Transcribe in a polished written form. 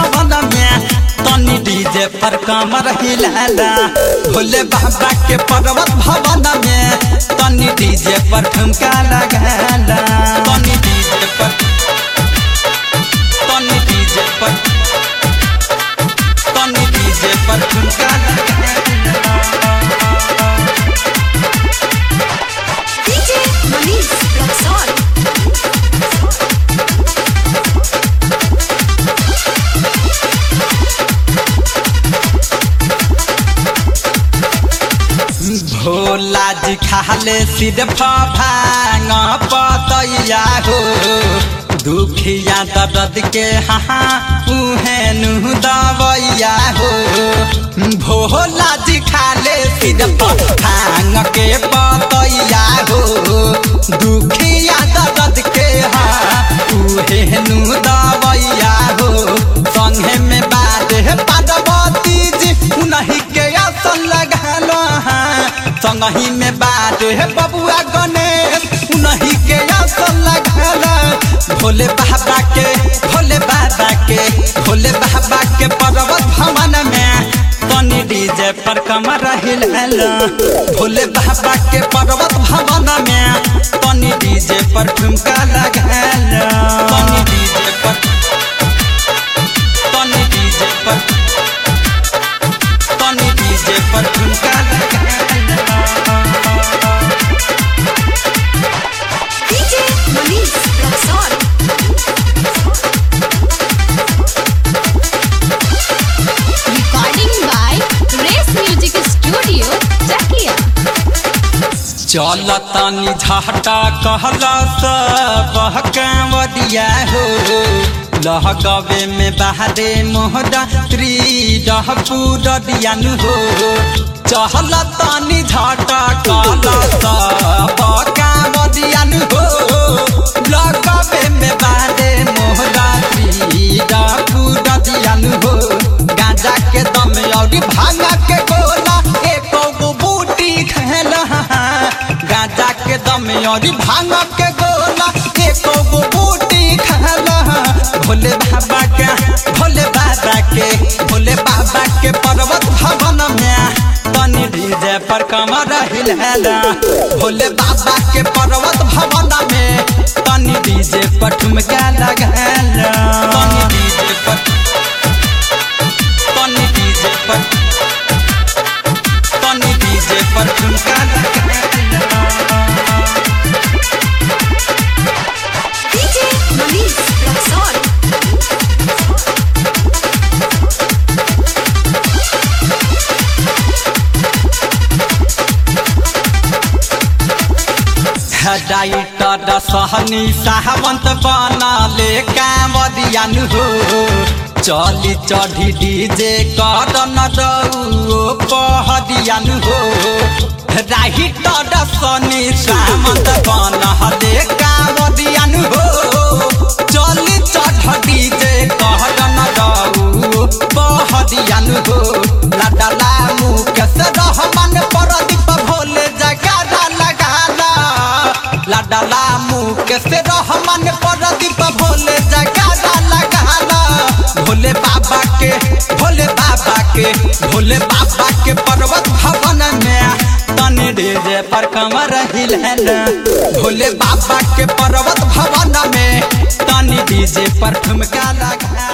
भवन में तनी डीजे पर कमर हिलाला। भोले बाबा के पर्वत भवन में तनी डीजे पर ठुमका लगाला। तनी डीजे पर ठुमका लगाला। DJ Manish Luxor. Bhola ji खाले सिर्फ भांग पतैया हो। दुखिया दर्द के हाँ उहेनु दवैया हो। भोला जी खाले सिर्फ भांग के पतैया हो। दुखिया दर्द के हाँ उहेनु दवैया हो। संगे में बाजे पार्वती जी उन्हीं के आसन लगालो। संगही में बाजे बबुआ गणेश उन्हीं के आसन लगाला। भोले बाबा के पर्वत भवन में तनी डीजे पर कमर हिलाला। भोले बाबा के पर्वत भवन में तनी डीजे पर ठुमका लगाला। तनी डीजे पर ठुमका लगाला। DJ Manish Luxor. Recording by Race Music Studio, Chakia. चल तनी झटा कहला सब कांवरिया हो। लहगवे में बहारे मोहरा त्रिडह पूरा दियान हो। चहल तनी झटा कहला सब कांवरियान हो। लगवे में बहारे मोहरा त्रिडह पूरा दियान हो। गांजा के दम और भांगा के गोला एको गो बूटी खेला। गांजा के दम और भांग के गोला एको गो बूटी खाला। भोले बाबा के पर्वत भवन में तनी डीजे पर कमर हिलाला। भोले बाबा के पर्वत भवन में तनी डीजे पर ठुमका लगाला। तनी डीजे पर ठुमका लगाला। DJ Manish Luxor. डाइटर सहनी सावंत बनले कांवरियान हो। चली चढ़ी डीजे करन रउओ पहरियान हो। राइटर सहनी सावंत बनले कांवरियान हो। चली चढ़ डीजे करन रउओ पहरियान हो। लाडला मुकेश रहमान प्रदीप भोले जगरा लगाला। लाडला मुकेश रहमान प्रदीप भोले जगरा लगाला। भोले बाबा के पर्वत भवन में तनी डीजे पर कमर हिलाला। भोले बाबा के पर्वत भवन में तनी डीजे पर ठुमका लगाला।